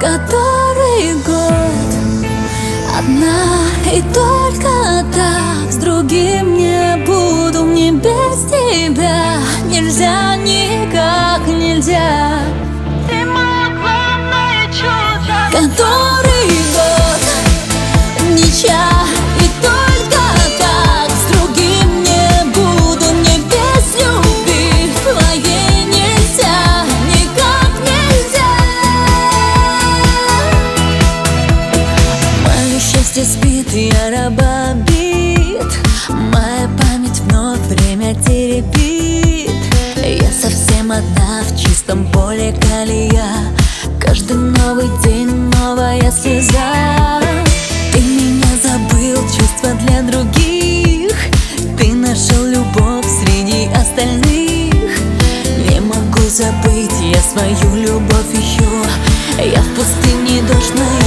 который год. Одна и только так, с другим не буду. Мне без тебя нельзя, никак нельзя. Ты мое главное чудо. Который год, ничья, и только так, с другим не буду. Мне без любви твоей нельзя, никак нельзя. Мое счастье спит, я раба бит. Моя память вновь время теребит. Я совсем одна в чистом поле колея. Каждый новый день новая слеза. Ты меня забыл, чувства для других. Ты нашел любовь среди остальных. Не могу забыть я свою любовь еще. Я в пустыне дождь